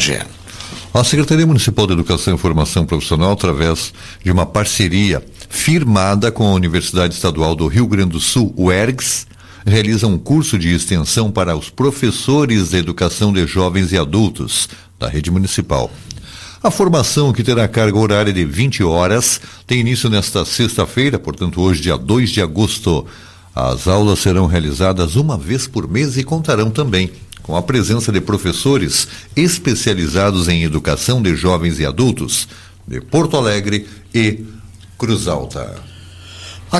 Bagé. A Secretaria Municipal de Educação e Formação Profissional, através de uma parceria firmada com a Universidade Estadual do Rio Grande do Sul, UERGS, realiza um curso de extensão para os professores de educação de jovens e adultos da rede municipal. A formação, que terá carga horária de 20 horas, tem início nesta sexta-feira, portanto hoje, dia 2 de agosto. As aulas serão realizadas uma vez por mês e contarão também com a presença de professores especializados em educação de jovens e adultos de Porto Alegre e Cruz Alta.